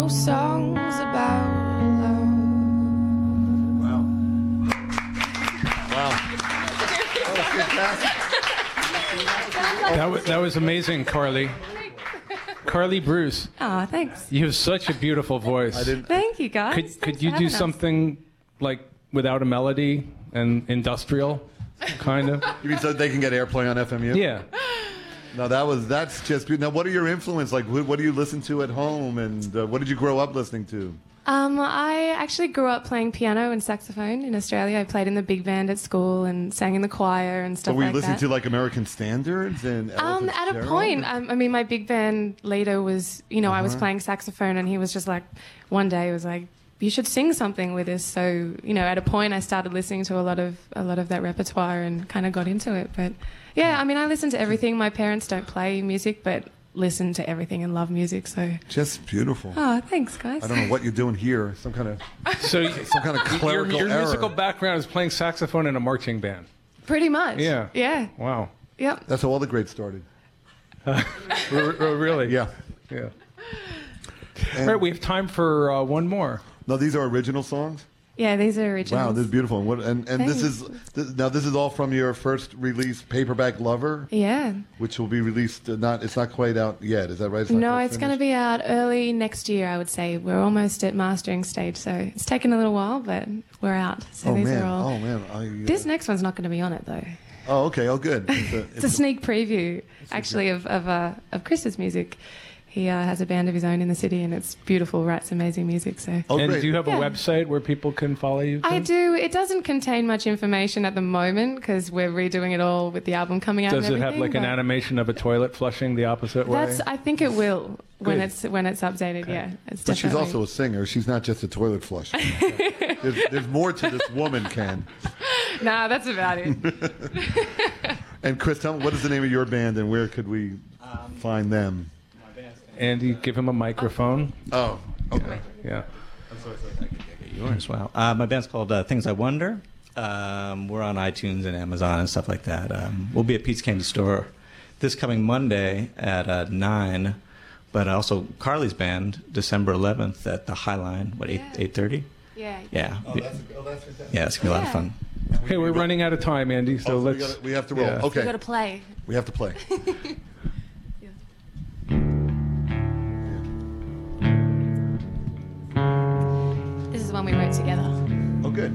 songs about love. Wow. That was fantastic. That was amazing, Carly. Carly Bruce. Oh, thanks. You have such a beautiful voice. Thank you, guys. Could Thanks you for do having us. something like without a melody and industrial, kind of? You mean so they can get airplay on FMU? Yeah. No, that's just now. What are your influences? Like, what do you listen to at home, and what did you grow up listening to? I actually grew up playing piano and saxophone in Australia. I played in the big band at school and sang in the choir and stuff Were you like listening that. to like American standards and Ella At a Fitzgerald? point, I mean, my big band leader was, I Uh-huh. was playing saxophone, and he was just like, one day, he was like, "You should sing something with us." So, at a point, I started listening to a lot of that repertoire and kind of got into it. But yeah, I mean, I listen to everything. My parents don't play music, but listen to everything and love music. So, Just beautiful. oh, thanks, guys. I don't know what you're doing here. Some kind of So clerical your error. musical background is playing saxophone in a marching band. Pretty much. Yeah. Yeah. Wow. Yep. That's how all the greats started. Really? Yeah. Yeah. All right, we have time for one more. No, these are original songs. Yeah, these are originals. Wow, this is beautiful. And this is this is all from your first release, Paperback Lover, Yeah. which will be released. It's not quite out yet. Is that right? No, it's going to be out early next year, I would say. We're almost at mastering stage, so it's taken a little while, but we're out. So Oh these man! are all. Oh man! This next one's not going to be on it, though. Oh, okay. Oh, good. It's a sneak preview, actually, of Chris's music. He has a band of his own in the city, and it's beautiful, writes amazing music. So. Oh, And great. do you have a Yeah. website where people can follow you? I Kim? do. It doesn't contain much information at the moment because we're redoing it all with the album coming out. Does and it have like an but animation of a toilet flushing the opposite way? I think it will when Good. it's updated. Yeah, it's But she's definitely- also a singer. She's not just a toilet flush. there's more to this woman, Ken. Nah, that's about it. And Chris, tell me, what is the name of your band, and where could we find them? Andy, give him a microphone. Oh, okay. Yeah. Yours, wow. My band's called Things I Wonder. We're on iTunes and Amazon and stuff like that. We'll be at Pete's Candy Store this coming Monday at 9. But also Carly's band, December 11th at the Highline, 8:30? Yeah. Yeah. Oh, that's fantastic. Yeah, it's going to be a lot of Yeah. fun. Okay, we're running out of time, Andy, so Oh, let's... we have to roll. yeah. Okay, You got to play. we have to play. This is one we wrote together. Oh, good.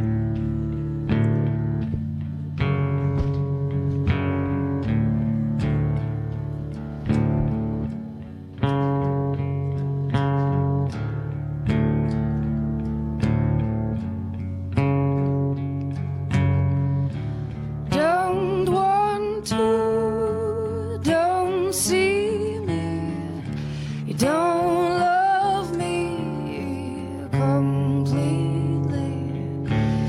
Don't want to, don't see me. You don't love me completely.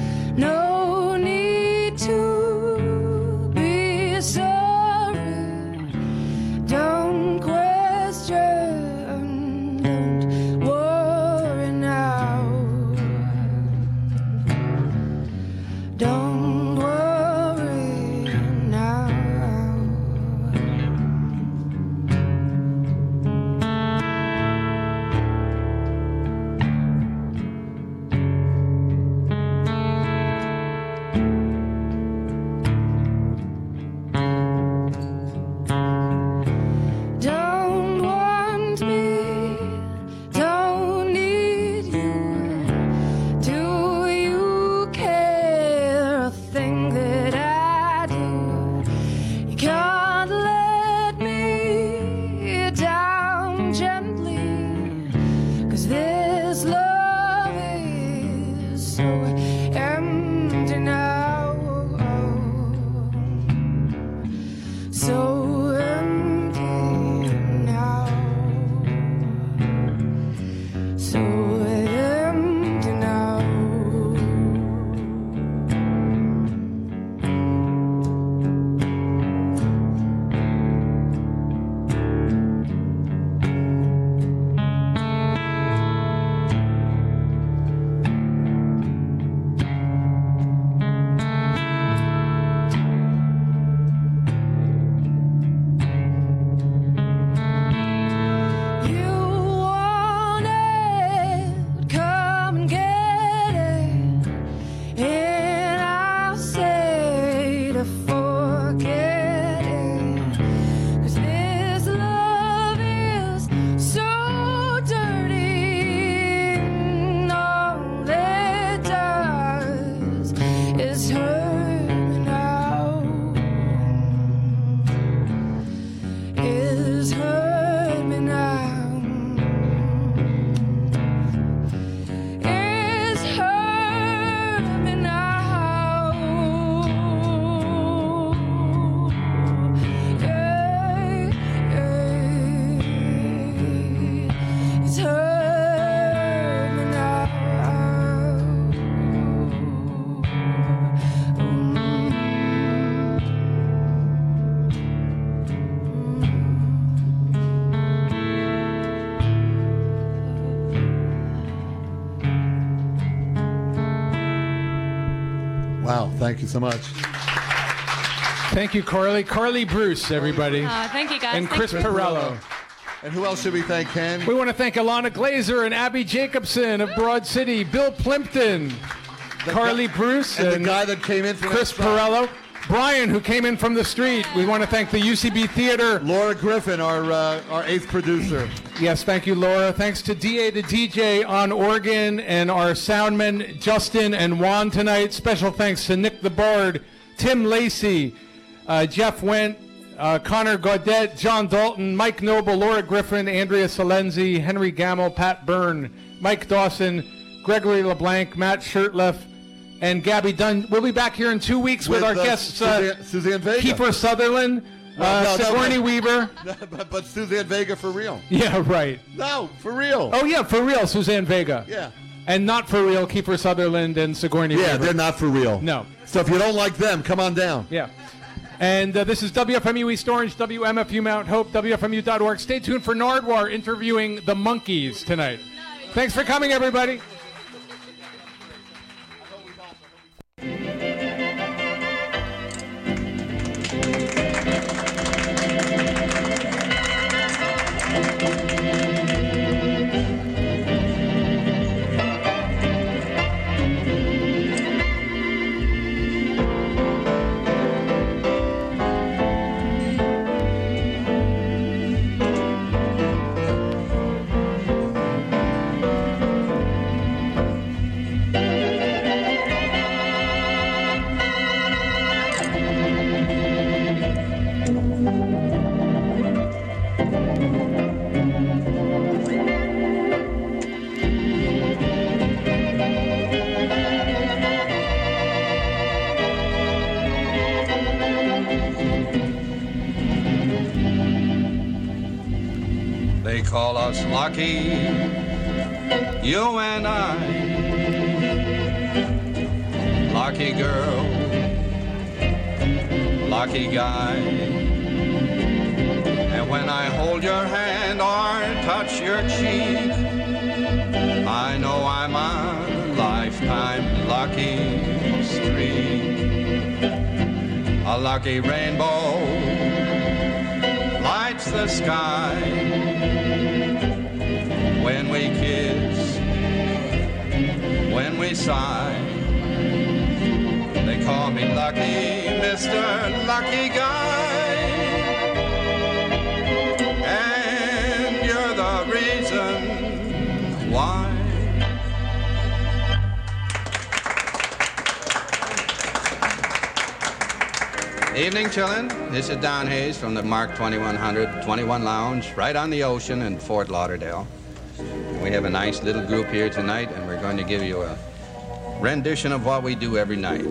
Wow, thank you so much. Thank you, Carly. Carly Bruce, everybody. Thank you, guys. And Thank Chris you. Perello. And who else should we thank, Ken? We want to thank Alana Glazer and Abby Jacobson of Broad City, Bill Plimpton, Carly Bruce, and the guy that came in from Chris Perello, Brian, who came in from the street. We want to thank the UCB Theater. Laura Griffin, our eighth producer. Yes, thank you, Laura. Thanks to DA the DJ on organ and our soundmen, Justin and Juan tonight. Special thanks to Nick the Bard, Tim Lacey, Jeff Went, Connor Gaudet, John Dalton, Mike Noble, Laura Griffin, Andrea Salenzi, Henry Gamble, Pat Byrne, Mike Dawson, Gregory LeBlanc, Matt Shirtleff, and Gabby Dunn. We'll be back here in 2 weeks with our guests, Suzanne Vega. Kiefer Sutherland, Sigourney Weaver. But Suzanne Vega for real. Yeah, right. No, for real. Oh, yeah, for real, Suzanne Vega. Yeah. And not for real, Kiefer Sutherland and Sigourney Weaver. Yeah, they're not for real. No. So if you don't like them, come on down. Yeah. And this is WFMU East Orange, WMFU Mount Hope, WFMU.org. Stay tuned for Nardwar interviewing the Monkees tonight. Thanks for coming, everybody. They call us lucky, you and I. Lucky girl, lucky guy. And when I hold your hand or touch your cheek, I know I'm on a lifetime lucky streak. A lucky rainbow lights the sky when we kiss, when we sigh. They call me lucky, Mr. Lucky Guy. And you're the reason why. Evening, chillin'. This is Don Hayes from the Mark 2100 21 Lounge, right on the ocean in Fort Lauderdale. We have a nice little group here tonight, and we're going to give you a rendition of what we do every night.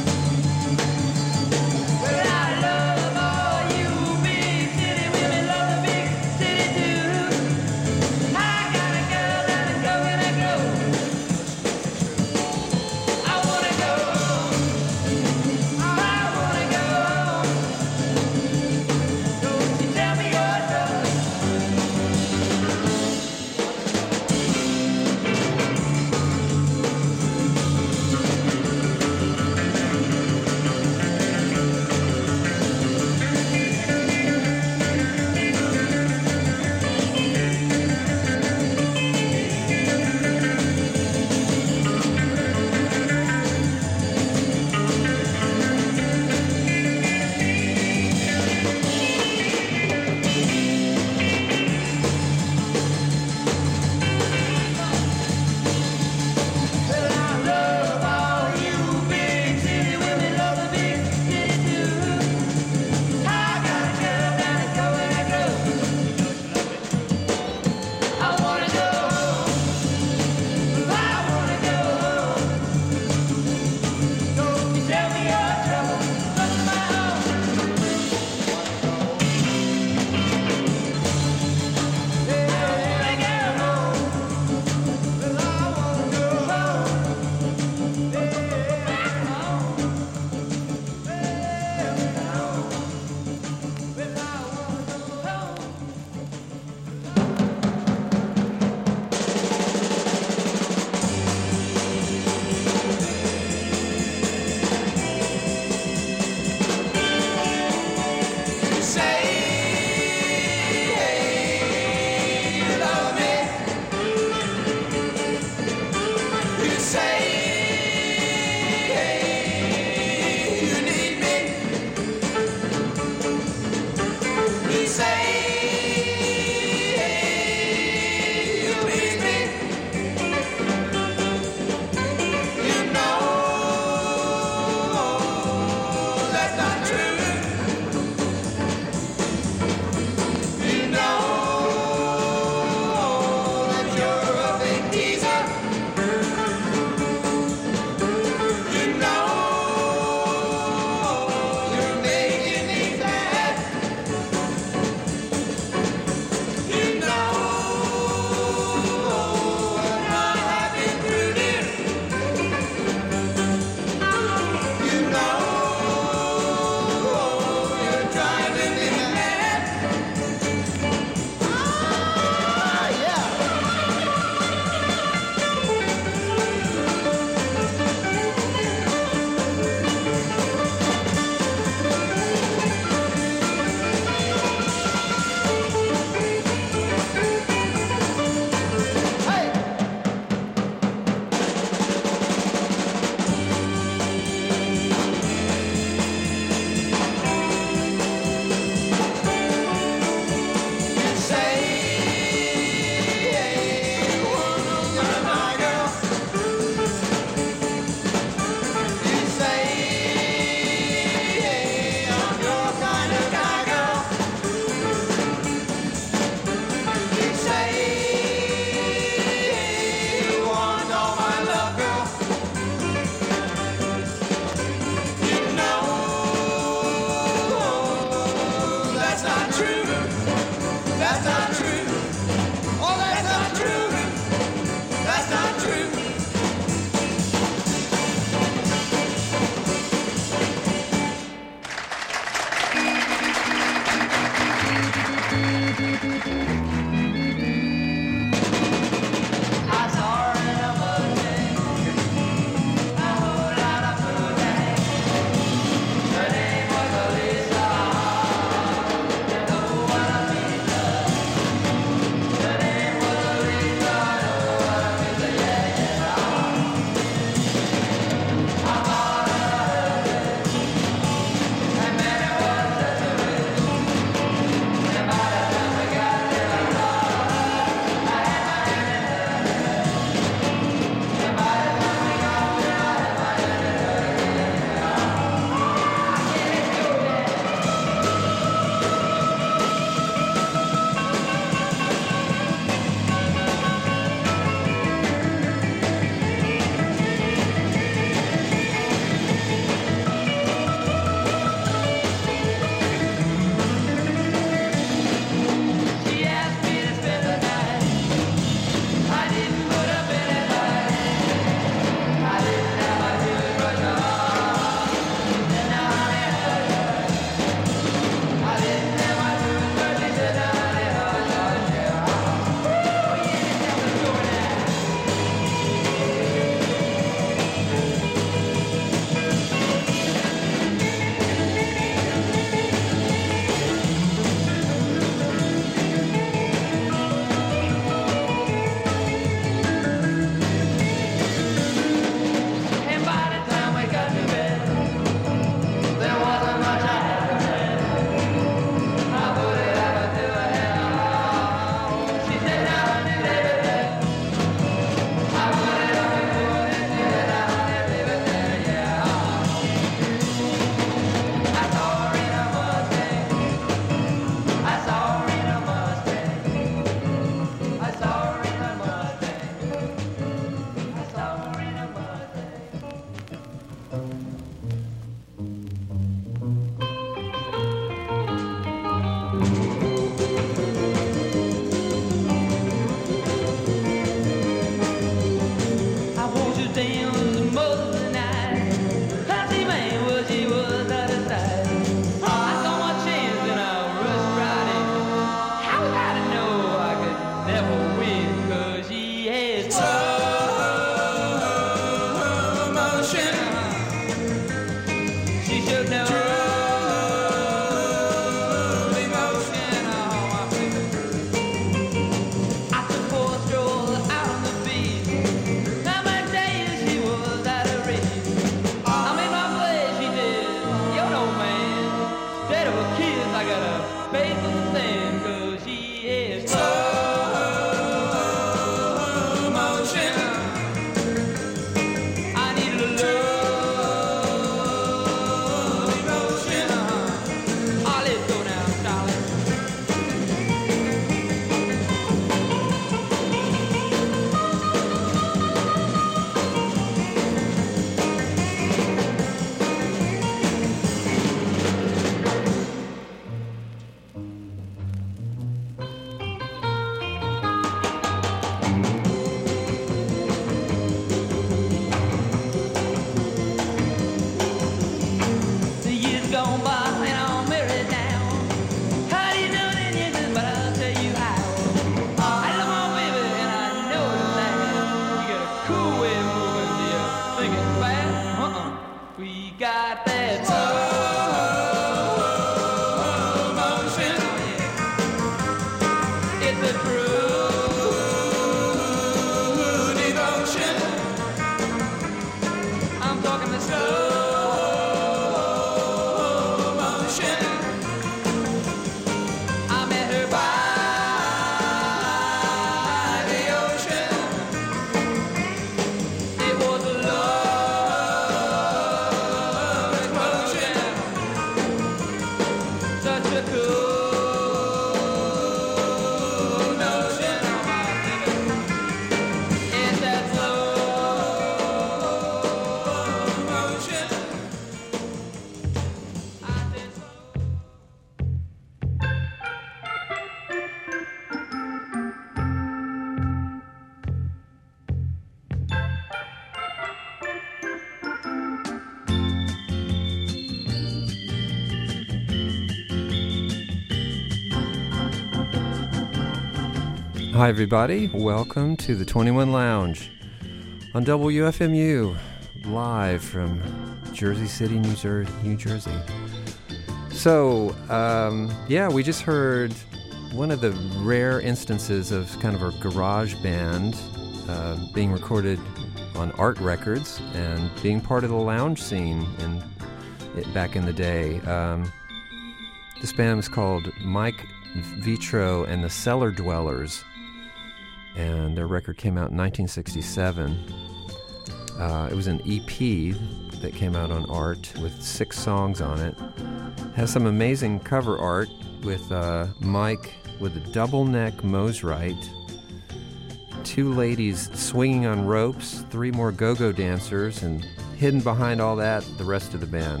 Hi, everybody. Welcome to the 21 Lounge on WFMU, live from Jersey City, New Jersey. So, we just heard one of the rare instances of kind of a garage band being recorded on Art Records and being part of the lounge scene back in the day. This band was called Mike Vitro and the Cellar Dwellers, and their record came out in 1967. It was an EP that came out on Art with 6 songs on it. It has some amazing cover art with Mike with a double neck Mosrite, 2 ladies swinging on ropes, 3 more go-go dancers, and hidden behind all that, the rest of the band.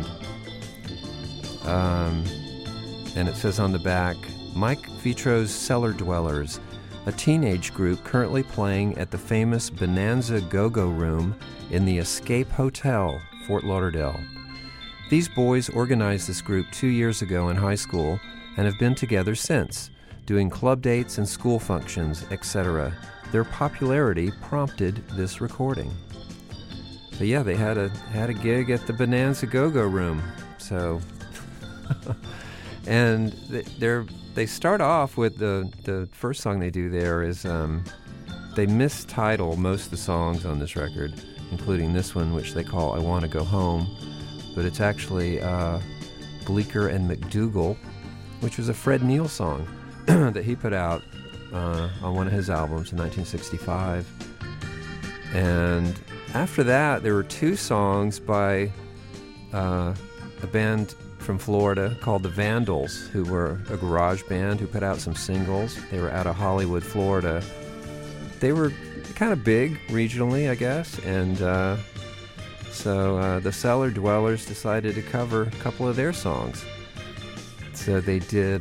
And it says on the back, Mike Vitro's Cellar Dwellers, a teenage group currently playing at the famous Bonanza Go-Go Room in the Escape Hotel, Fort Lauderdale. These boys organized this group 2 years ago in high school and have been together since, doing club dates and school functions, etc. Their popularity prompted this recording. But yeah, they had a gig at the Bonanza Go-Go Room. So, and they start off with the first song they do there is they mistitle most of the songs on this record, including this one, which they call I Want to Go Home, but it's actually Bleecker and McDougal, which was a Fred Neil song that he put out on one of his albums in 1965. And after that, there were 2 songs by a band from Florida called the Vandals, who were a garage band who put out some singles. They were out of Hollywood, Florida. They were kind of big regionally, I guess, and so the Cellar Dwellers decided to cover a couple of their songs. So they did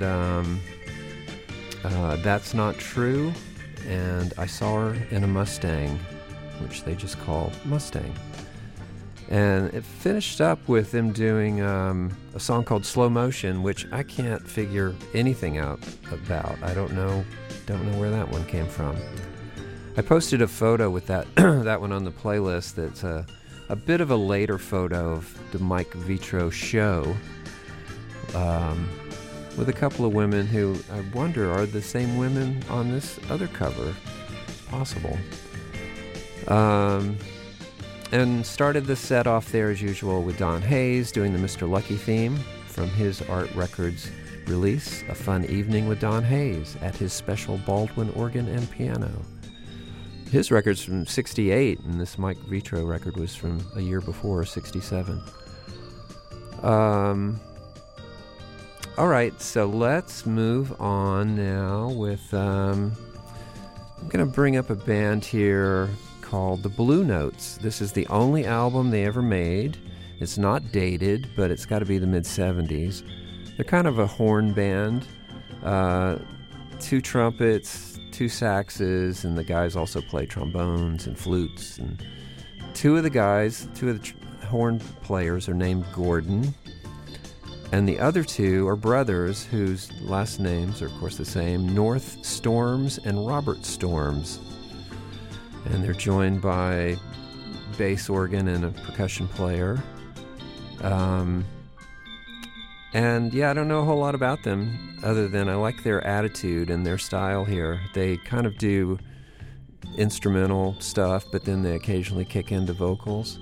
That's Not True and I Saw Her in a Mustang, which they just called Mustang. And it finished up with them doing a song called Slow Motion, which I can't figure anything out about. I don't know where that one came from. I posted a photo with that that one on the playlist. That's a bit of a later photo of the Mike Vitro show, with a couple of women who I wonder are the same women on this other cover. Possible. And started the set off there as usual with Don Hayes doing the Mr. Lucky theme from his Art Records release, A Fun Evening with Don Hayes at his special Baldwin organ and piano. His record's from 68, and this Mike Vitro record was from a year before, 67. All right, so let's move on now with, I'm going to bring up a band here called the Blue Notes. This is the only album they ever made. It's not dated, but it's got to be the mid-70s. They're kind of a horn band. 2 trumpets, 2 saxes, and the guys also play trombones and flutes. And 2 of the horn players are named Gordon, and the other 2 are brothers whose last names are, of course, the same, North Storms and Robert Storms. And they're joined by bass organ and a percussion player. And yeah, I don't know a whole lot about them other than I like their attitude and their style here. They kind of do instrumental stuff, but then they occasionally kick into vocals.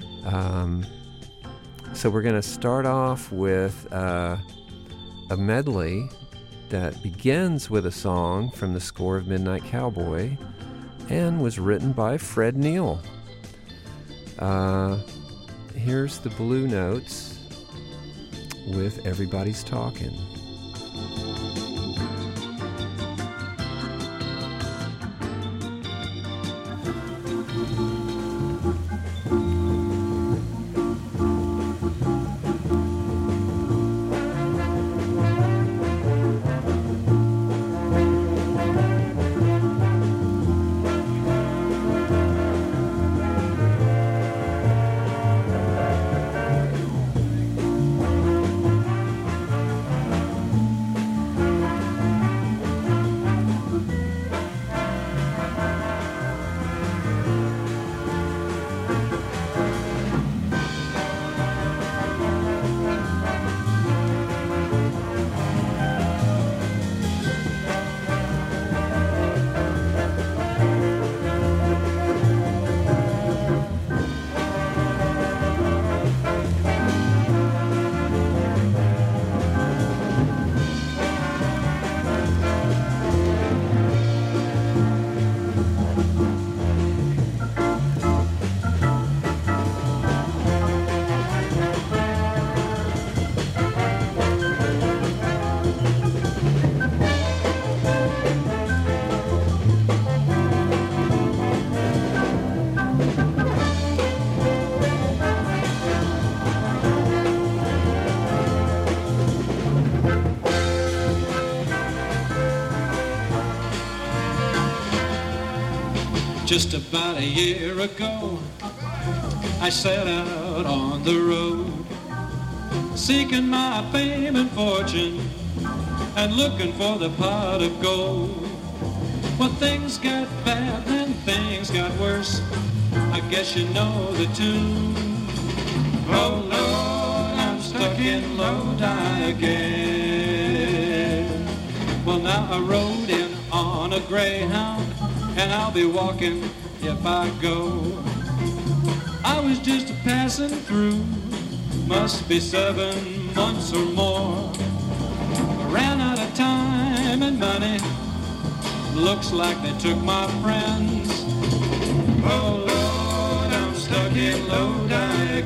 So we're going to start off with a medley that begins with a song from the score of Midnight Cowboy and was written by Fred Neil. Here's the Blue Notes with Everybody's Talking. Just about a year ago, I set out on the road, seeking my fame and fortune, and looking for the pot of gold. Well, things got bad, then things got worse. I guess you know the tune. Oh Lord, I'm stuck in Lodi again. Well, now I rode in on a Greyhound, and I'll be walking if I go. I was just passing through, must be 7 months or more. I ran out of time and money, looks like they took my friends. Oh Lord, I'm stuck in Lodi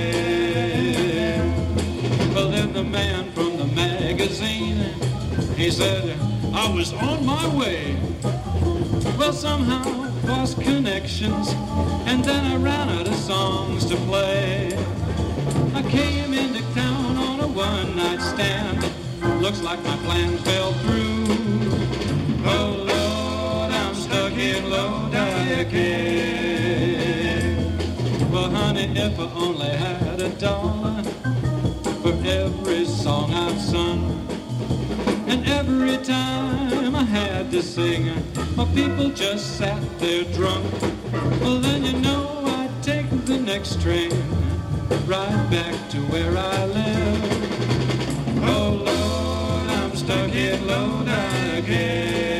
again. Well, then the man from the magazine, he said, I was on my way. Well, somehow lost connections, and then I ran out of songs to play. I came into town on a one-night stand. Looks like my plan fell through. Oh Lord, I'm stuck in Lodi again. Well, honey, if I only had $1 for every song I've sung, and every time I had to sing, my people just sat there drunk. Well, then you know I'd take the next train right back to where I live. Oh Lord, I'm stuck in Lodi again.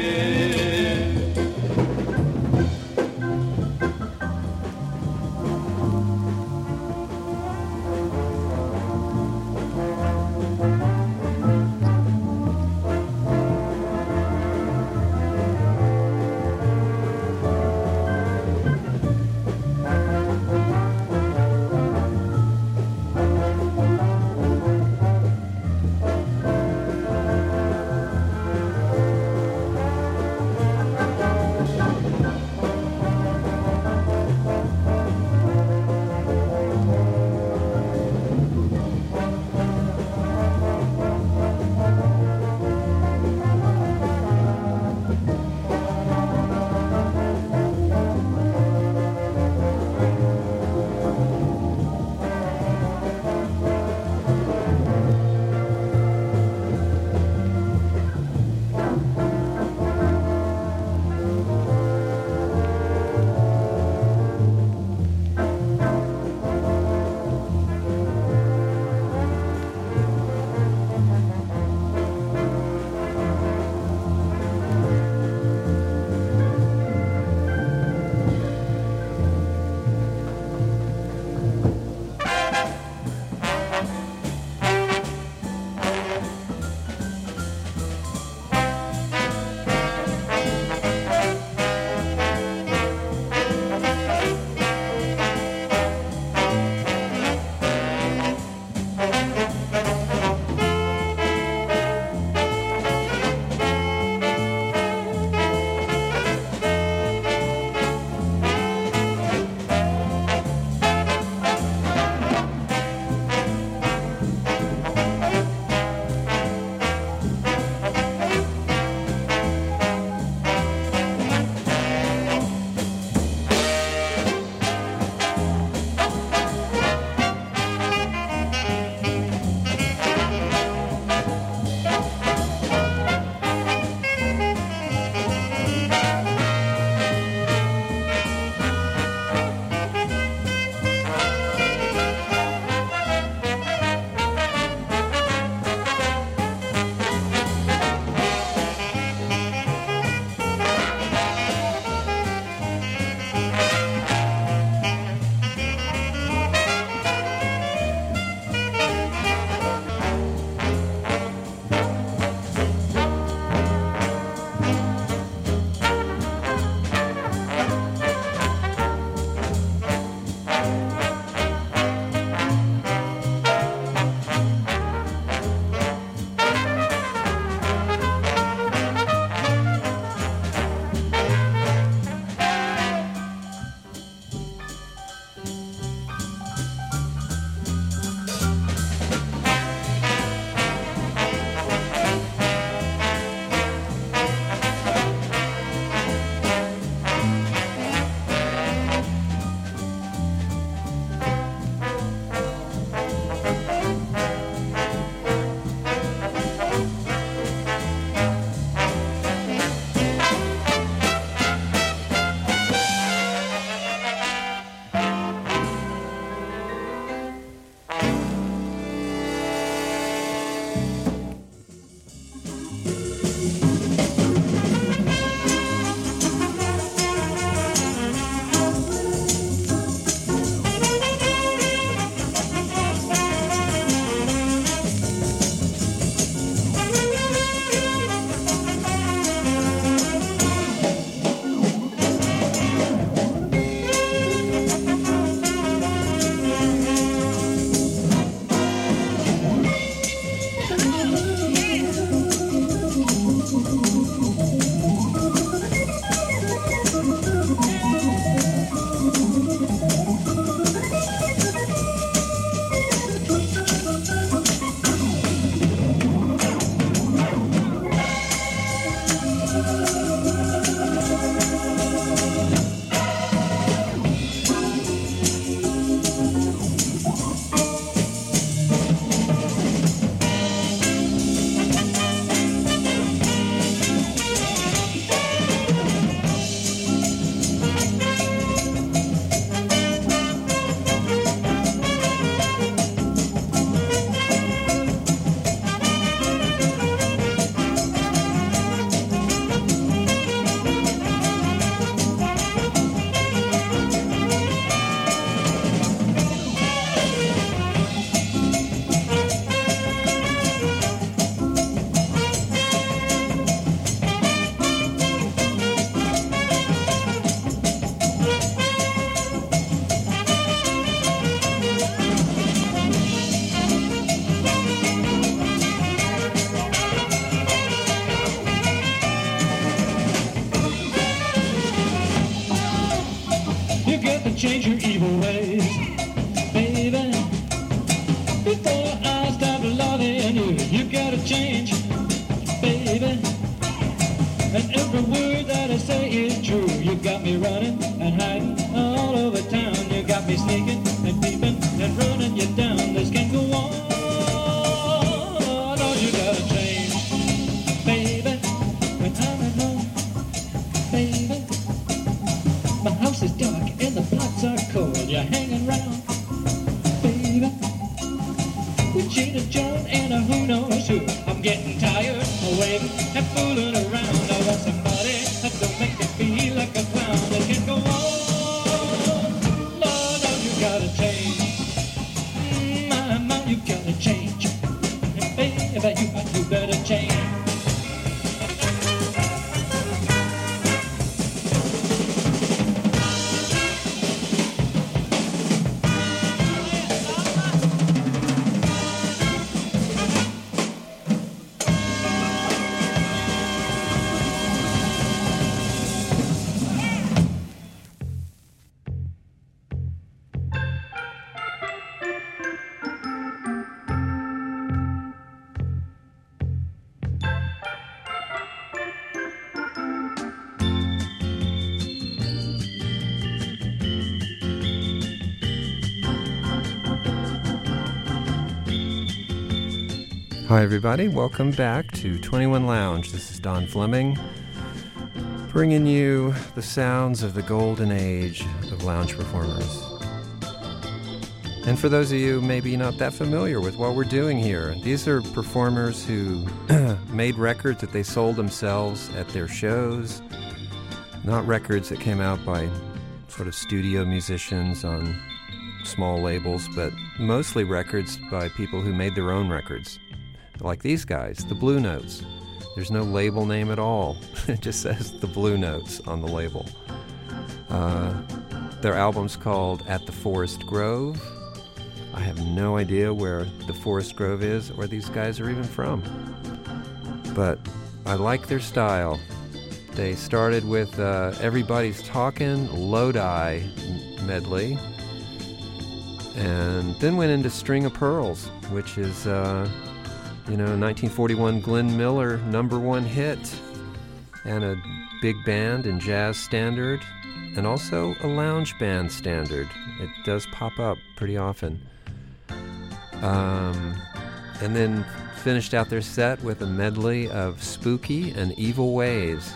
change your evil ways, baby. Before I stop loving you, you gotta change, baby. And every word that I say is true. You got me running and hiding all over town. You got me sneaking and peeping and running you down. This can't go on. No, you gotta change, baby. When I'm at home, baby, my house is dark and the blocks are cold. You're hanging around, baby, with Gina Jones and a who knows who. I'm getting tired of waiting and fooling around. I want somebody that don't make me feel like a clown. That can't go on. No, no, you gotta change. My, you gotta change. Baby, you better change. Hi, everybody. Welcome back to 21 Lounge. This is Don Fleming, bringing you the sounds of the golden age of lounge performers. And for those of you maybe not that familiar with what we're doing here, these are performers who made records that they sold themselves at their shows, not records that came out by sort of studio musicians on small labels, but mostly records by people who made their own records. Like these guys, the Blue Notes. There's no label name at all. It just says the Blue Notes on the label. Their album's called At the Forest Grove. I have no idea where the Forest Grove is or these guys are even from. But I like their style. They started with Everybody's Talkin' Lodi medley, and then went into String of Pearls, which is 1941 Glenn Miller #1 hit, and a big band and jazz standard, and also a lounge band standard. It does pop up pretty often. And then finished out their set with a medley of Spooky and Evil Ways.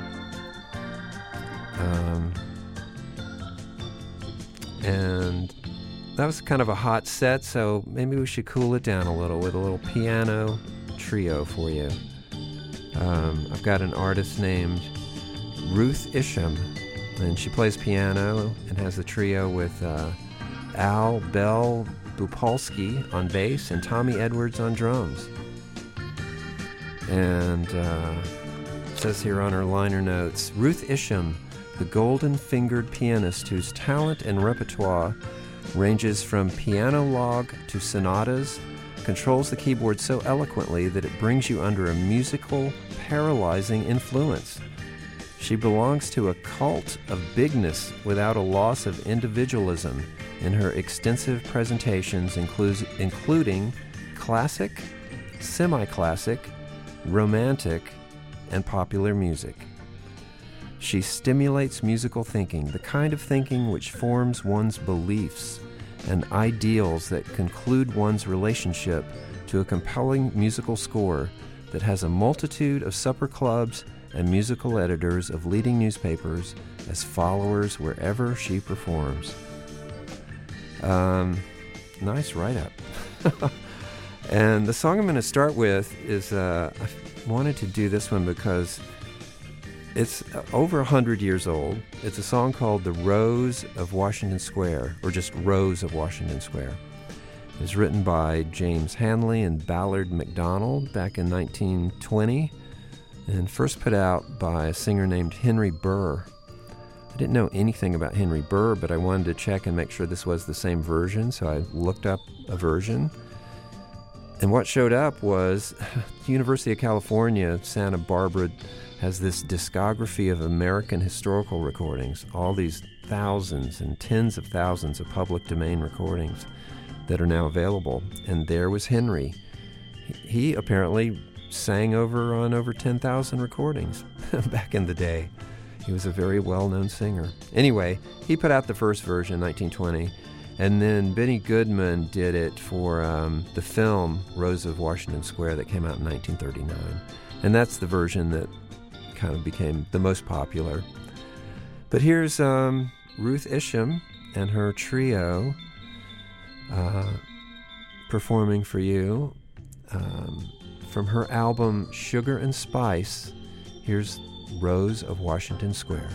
And that was kind of a hot set, so maybe we should cool it down a little with a little piano trio for you. I've got an artist named Ruth Isham, and she plays piano and has a trio with Al Bell Bupolsky on bass and Tommy Edwards on drums. And it says here on her liner notes, Ruth Isham, the golden-fingered pianist whose talent and repertoire ranges from piano log to sonatas, controls the keyboard so eloquently that it brings you under a musical, paralyzing influence. She belongs to a cult of bigness without a loss of individualism in her extensive presentations, including classic, semi-classic, romantic, and popular music. She stimulates musical thinking, the kind of thinking which forms one's beliefs and ideals that conclude one's relationship to a compelling musical score that has a multitude of supper clubs and musical editors of leading newspapers as followers wherever she performs. Nice write-up. And the song I'm going to start with is, I wanted to do this one because it's over 100 years old. It's a song called The Rose of Washington Square, or just Rose of Washington Square. It was written by James Hanley and Ballard MacDonald back in 1920, and first put out by a singer named Henry Burr. I didn't know anything about Henry Burr, but I wanted to check and make sure this was the same version, so I looked up a version. And what showed up was the University of California, Santa Barbara, has this discography of American historical recordings, all these thousands and tens of thousands of public domain recordings that are now available. And there was Henry. He apparently sang on over 10,000 recordings back in the day. He was a very well-known singer. Anyway, he put out the first version in 1920, and then Benny Goodman did it for the film Rose of Washington Square that came out in 1939. And that's the version that kind of became the most popular. But here's Ruth Isham and her trio performing for you from her album Sugar and Spice. Here's Rose of Washington Square.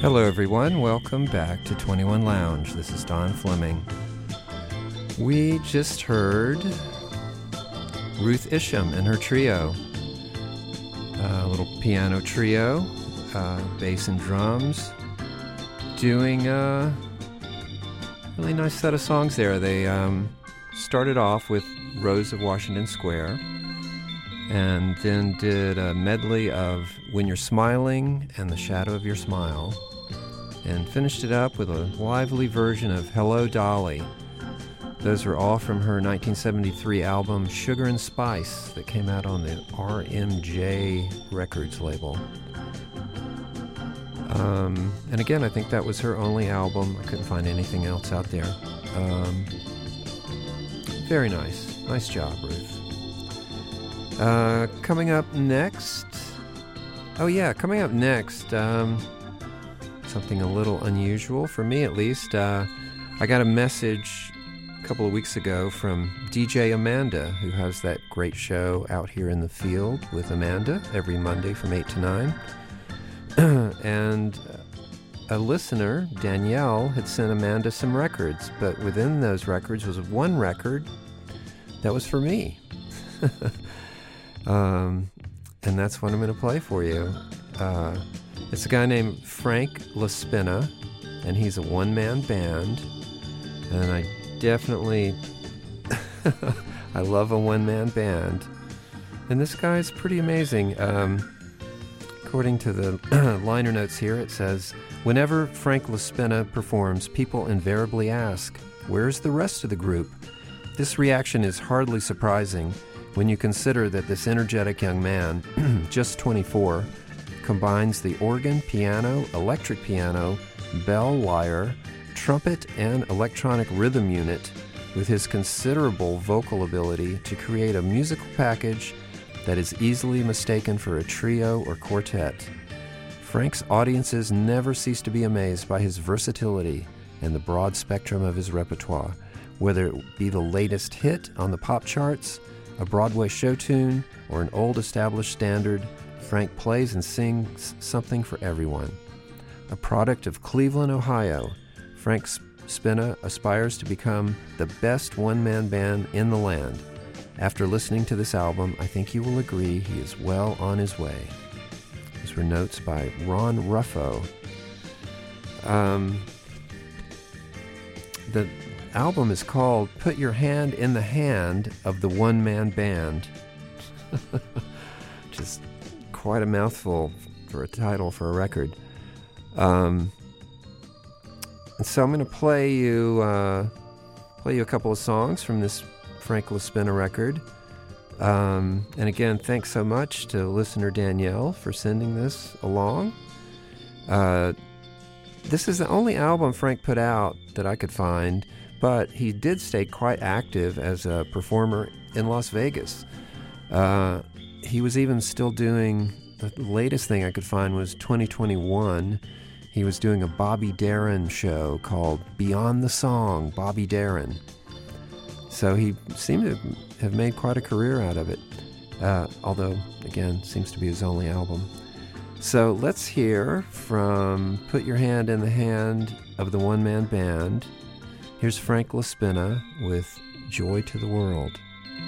Hello, everyone. Welcome back to 21 Lounge. This is Don Fleming. We just heard Ruth Isham and her trio. A little piano trio, bass and drums, doing a really nice set of songs there. They started off with Rose of Washington Square, and then did a medley of When You're Smiling and The Shadow of Your Smile, and finished it up with a lively version of Hello Dolly. Those were all from her 1973 album Sugar and Spice that came out on the RMJ Records label. And again, I think that was her only album. I couldn't find anything else out there. Very nice. Nice job, Ruth. Coming up next, something a little unusual, for me at least. I got a message a couple of weeks ago from DJ Amanda, who has that great show Out Here in the Field with Amanda every Monday from 8 to 9. And a listener, Danielle, had sent Amanda some records, but within those records was one record that was for me. And that's what I'm going to play for you. It's a guy named Frank LaSpina, and he's a one-man band. And I definitely, I love a one-man band. And this guy's pretty amazing. According to the liner notes here, it says, whenever Frank LaSpina performs, people invariably ask, where's the rest of the group? This reaction is hardly surprising when you consider that this energetic young man, just 24, combines the organ, piano, electric piano, bell, lyre, trumpet, and electronic rhythm unit with his considerable vocal ability to create a musical package that is easily mistaken for a trio or quartet. Frank's audiences never cease to be amazed by his versatility and the broad spectrum of his repertoire, whether it be the latest hit on the pop charts, a Broadway show tune, or an old established standard. Frank plays and sings something for everyone. A product of Cleveland, Ohio, Frank Spina aspires to become the best one-man band in the land. After listening to this album, I think you will agree he is well on his way. These were notes by Ron Ruffo. The album is called Put Your Hand in the Hand of the One-Man Band. Just quite a mouthful for a title for a record. And so I'm going to play you a couple of songs from this Frank LaSpina record. And again, thanks so much to listener Danielle for sending this along. This is the only album Frank put out that I could find, but he did stay quite active as a performer in Las Vegas. He was even still doing, the latest thing I could find was 2021. He was doing a Bobby Darin show called Beyond the Song, Bobby Darin. So he seemed to have made quite a career out of it, although, again, seems to be his only album. So let's hear from Put Your Hand in the Hand of the One-Man Band. Here's Frank LaSpina with Joy to the World.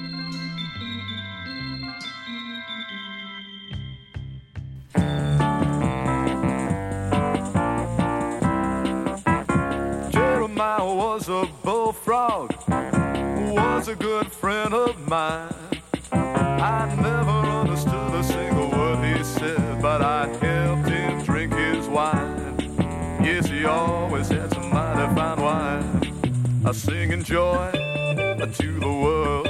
Jeremiah was a bullfrog, was a good friend of mine. I never understood a single word he said, but I helped him drink his wine. Yes, he always had some mighty fine wine. I sing in joy to the world,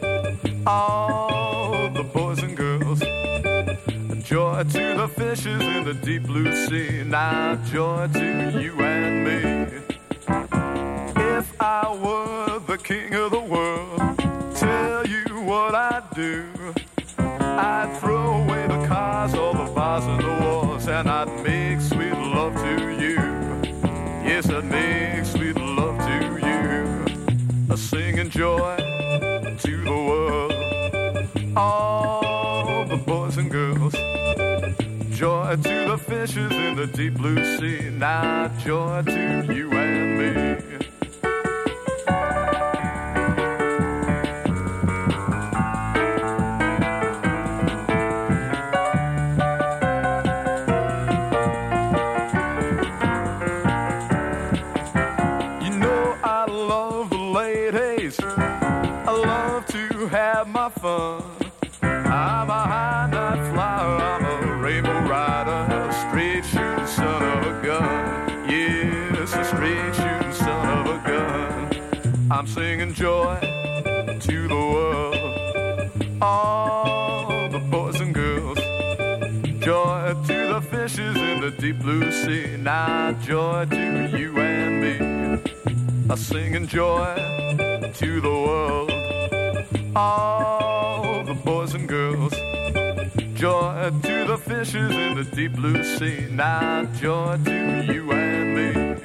all the boys and girls. Joy to the fishes in the deep blue sea. Now joy to you and me. If I were the king of the world, tell you what I'd do. I'd throw away the cars, all the bars and the walls, and I'd make sweet love to you. Yes, I'd make sweet love to you. A singing joy to the world, all the boys and girls. Joy joy to the fishes in the deep blue sea. Now joy to you and me. Have my fun. I'm a high night flyer, I'm a rainbow rider, a straight shooting son of a gun. Yes, a straight shooting son of a gun. I'm singing joy to the world, all the boys and girls. Joy to the fishes in the deep blue sea. Now joy to you and me. I'm singing joy to the world, all the boys and girls. Joy to the fishes in the deep blue sea. Now joy to you and me.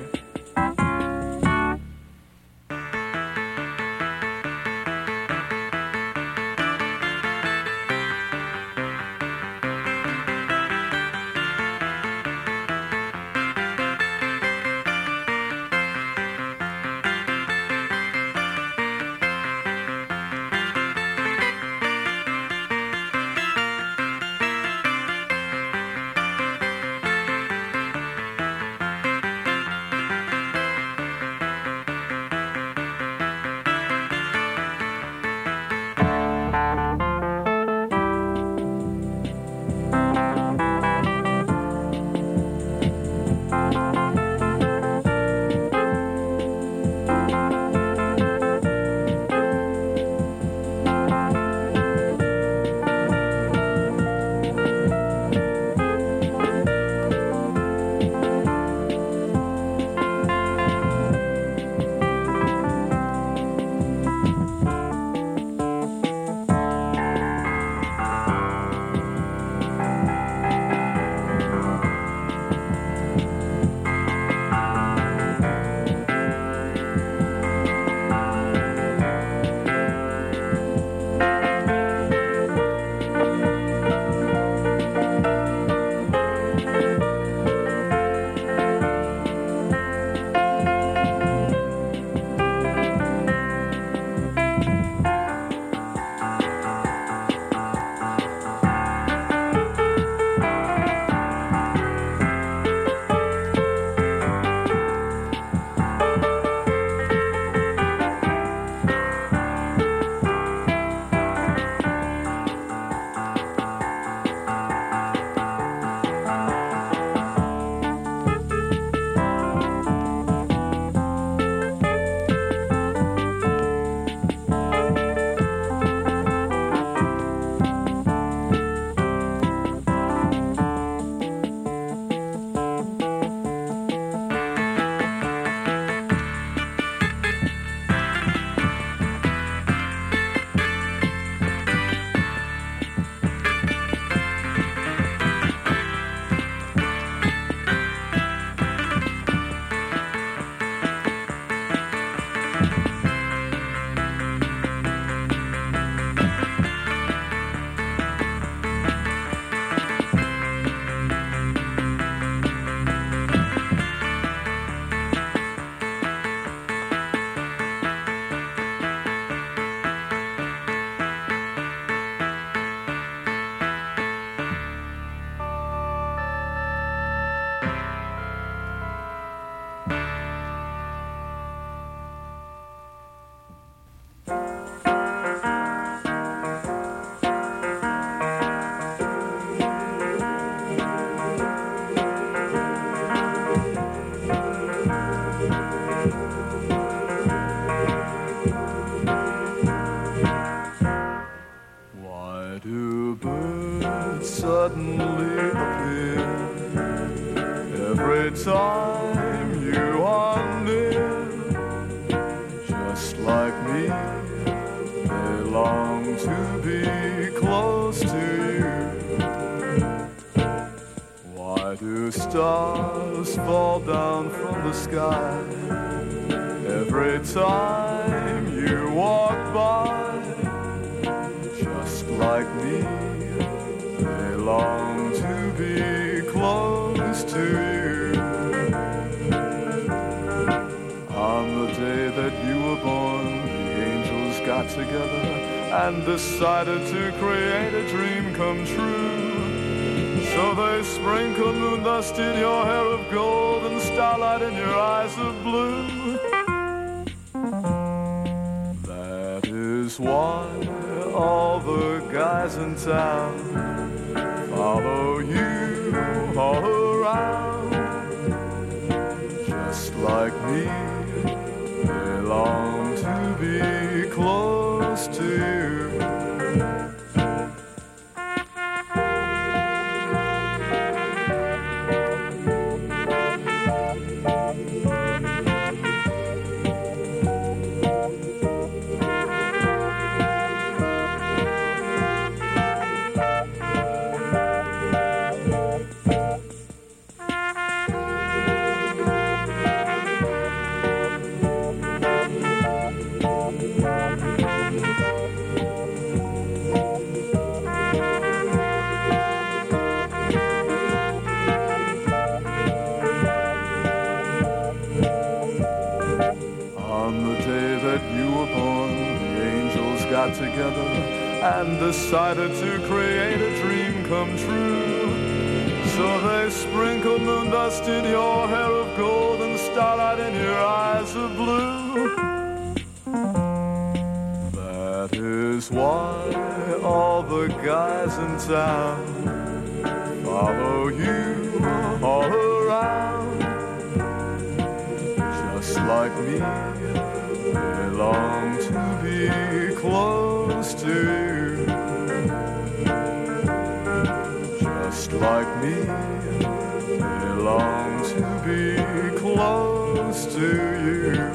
Suddenly appear every time you are near, just like me. They long to be close to you. Why do stars fall down from the sky every time you walk by, just like me? Long to be close got together and decided to create a dream come true. So they sprinkled moon dust in your hair of gold and starlight in your eyes of blue. That is why all the guys in town follow you all around. Just like me, they long to be close to you. Together and decided to create a dream come true. So they sprinkled moon dust in your hair of gold and starlight in your eyes of blue. That is why all the guys in town follow you all around. Just like me, they long to be close to you. Just like me, they long to be close to you.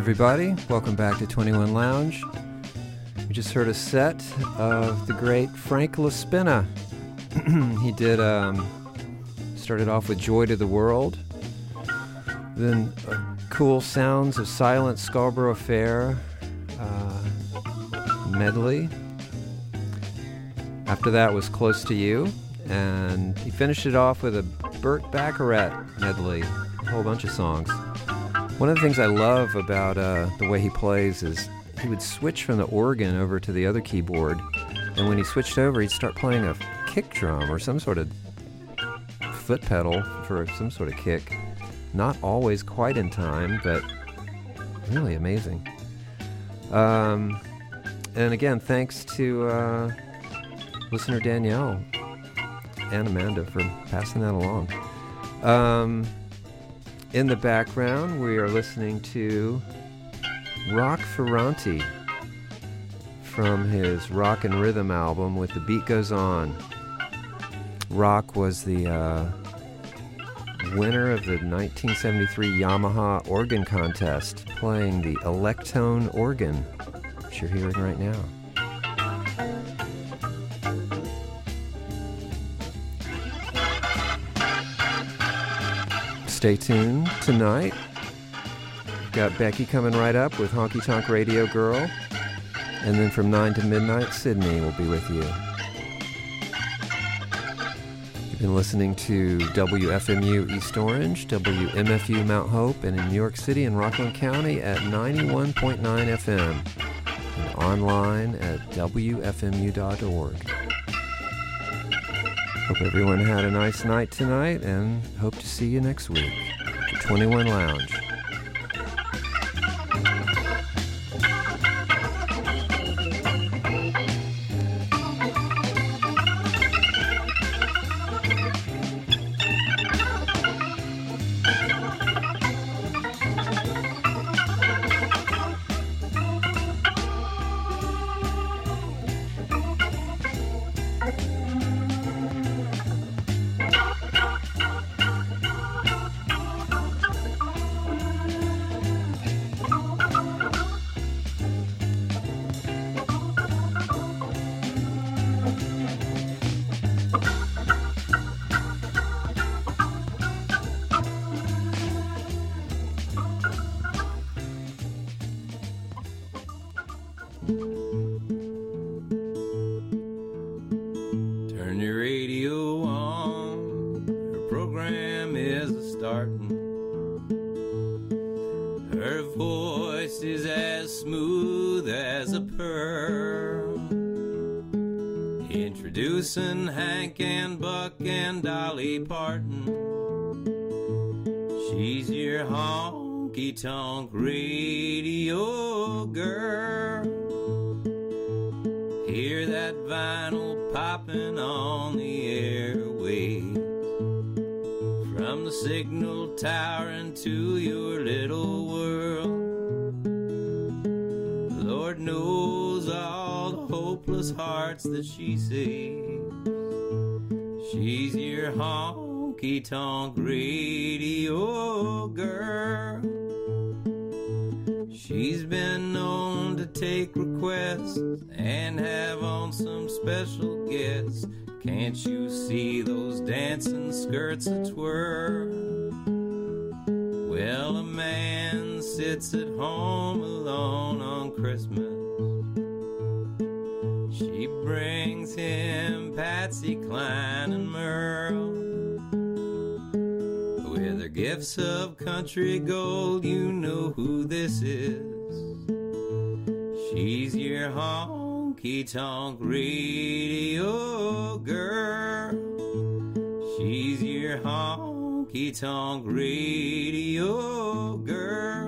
everybody. Welcome back to 21 Lounge. We just heard a set of the great Frank LaSpina. He did, started off with Joy to the World, then Cool Sounds of Silent Scarborough Fair medley. After that was Close to You, and he finished it off with a Burt Bacharach medley, a whole bunch of songs. One of the things I love about the way he plays is he would switch from the organ over to the other keyboard, and when he switched over, he'd start playing a kick drum or some sort of foot pedal for some sort of kick. Not always quite in time, but really amazing. And again, thanks to listener Danielle and Amanda for passing that along. In the background, we are listening to Rock Ferranti from his Rock and Rhythm album with The Beat Goes On. Rock was the winner of the 1973 Yamaha organ contest, playing the Electone organ, which you're hearing right now. Stay tuned tonight. We've got Becky coming right up with Honky Tonk Radio Girl. And then from 9 to midnight, Sydney will be with you. You've been listening to WFMU East Orange, WMFU Mount Hope, and in New York City and Rockland County at 91.9 FM. And online at WFMU.org. Hope everyone had a nice night tonight, and hope to see you next week for 21 Lounge. Turn your radio on, her program is a-startin'. Her voice is as smooth as a pearl, introducing Hank and Buck and Dolly Parton. She's your honky-tonk radio girl. Hear that vinyl popping on the airwaves, from the signal tower into your little world. Lord knows all the hopeless hearts that she saves. She's your honky-tonk radio girl. She's been known to take requests and have on some special guests. Can't you see those dancing skirts a twirl? Well, a man sits at home alone on Christmas. She brings him Patsy Cline and Merle. With her gifts of country gold, you know who this is. She's your honky-tonk radio girl. She's your honky-tonk radio girl.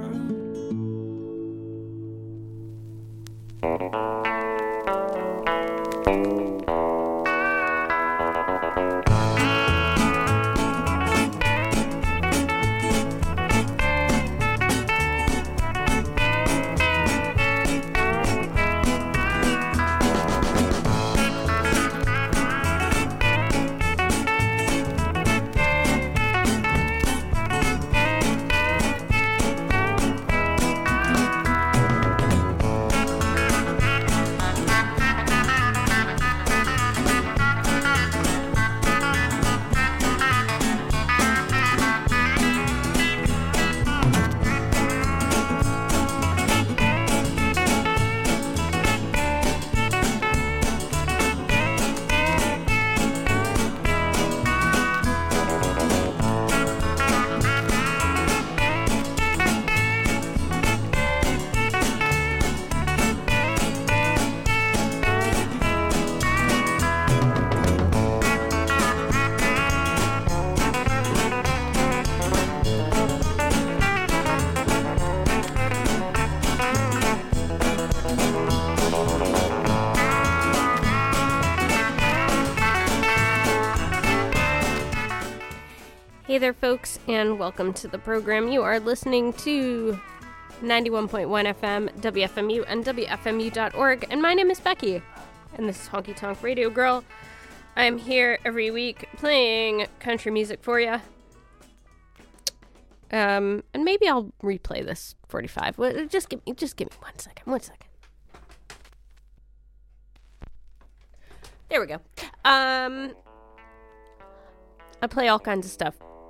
Hey there, folks, and welcome to the program. You are listening to 91.1 FM, WFMU, and WFMU.org, and my name is Becky, and this is Honky Tonk Radio Girl. I'm here every week playing country music for you. And maybe I'll replay this 45. Well, just give me 1 second. 1 second. There we go. I play all kinds of stuff.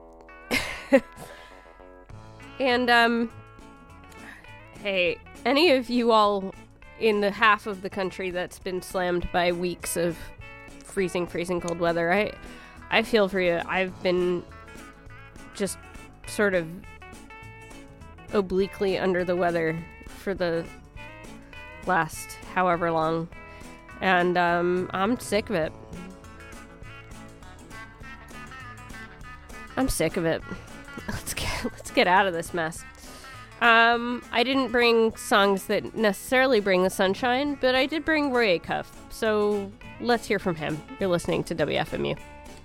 And, hey, any of you all in the half of the country that's been slammed by weeks of freezing cold weather, I feel for you. I've been just sort of obliquely under the weather for the last however long, and I'm sick of it. I'm sick of it. Let's get out of this mess. I didn't bring songs that necessarily bring the sunshine, but I did bring Roy Acuff, so let's hear from him. You're listening to WFMU.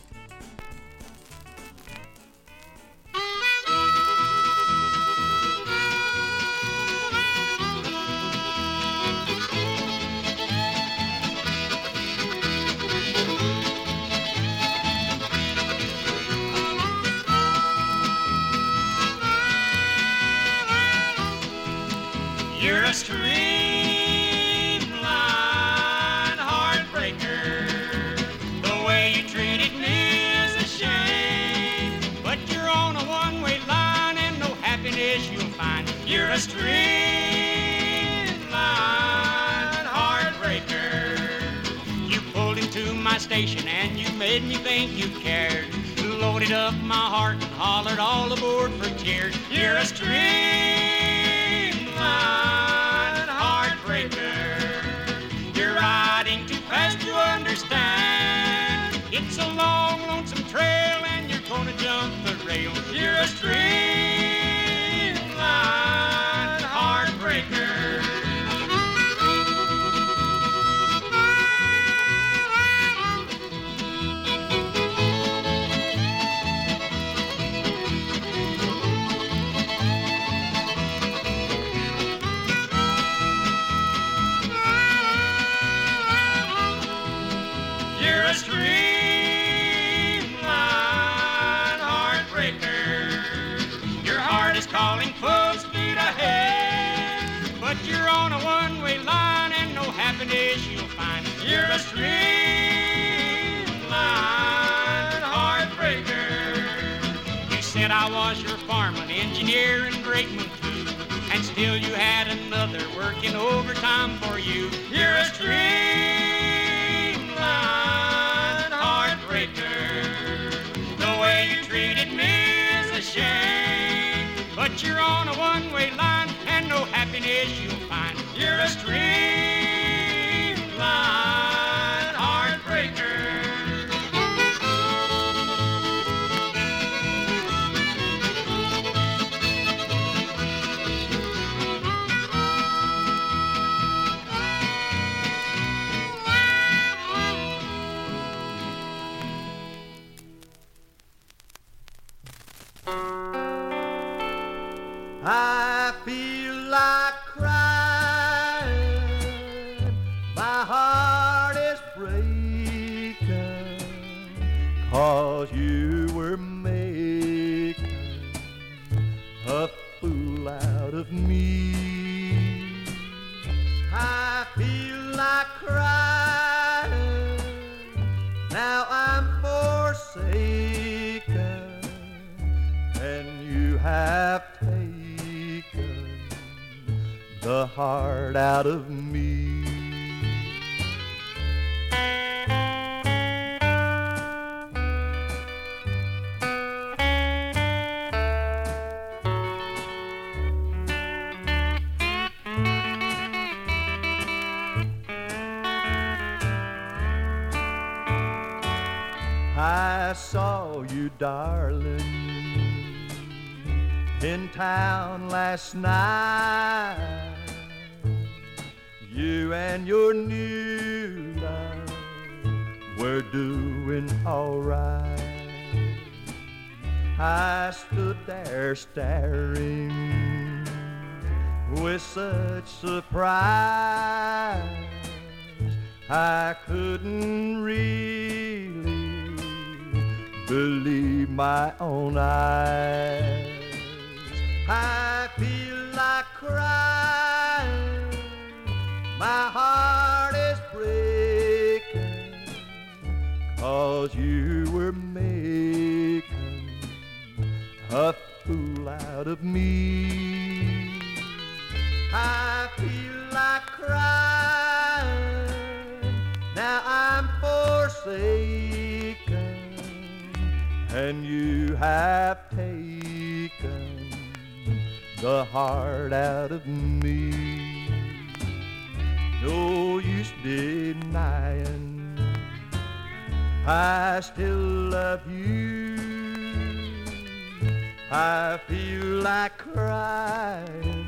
You're a streamline heartbreaker. The way you treated me is a shame. But you're on a one-way line and no happiness you'll find. You're a streamline heartbreaker. You pulled into my station and you made me think you cared. You loaded up my heart and hollered all aboard for tears. You're a heartbreaker. You're riding too fast to understand. It's a long, lonesome trail and you're gonna jump the rail. You're a streamline heartbreaker. You're a streamline heartbreaker. Your heart is calling full speed ahead, but you're on a one-way line and no happiness you'll find. You're a streamline heartbreaker. You said I was your fireman, engineer, and brakeman too, and still you had another working overtime for you. You're a streamline heartbreaker. The way you treated me is a shame, but you're on a one-way line and no happiness you'll find. You're a streamline heartbreaker. I feel like crying, my heart is breaking, 'cause you were making a fool out of me. I feel like crying, now I'm forsaken, and you have taken the heart out of me. I saw you, darling, in town last night. You and your new love were doing all right. I stood there staring with such surprise. I couldn't really believe my own eyes. I feel like crying, my heart is breaking, 'cause you were making a fool out of me. I feel like crying, now I'm forsaken, and you have taken the heart out of me. No use denying, I still love you. I feel like crying,